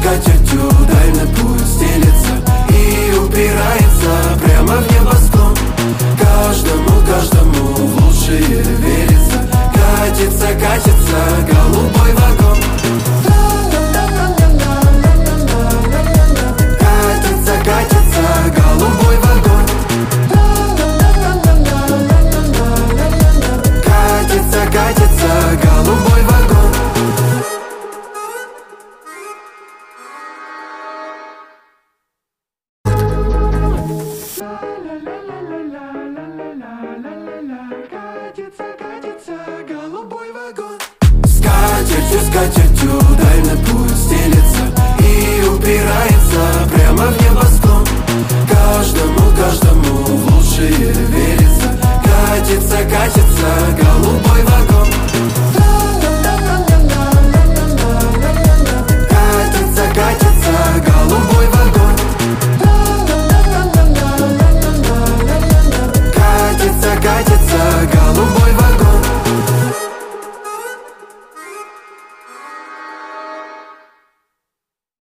скатертью дальний путь стелится и упирается прямо в небосклон. Каждому в лучшее верится. Катится, катится голубой вагон. Катится, катится голубой вагон. Катится, катится голубой вагон. Катится, катится голубой вагон. Скатертью дальний путь стелится и упирается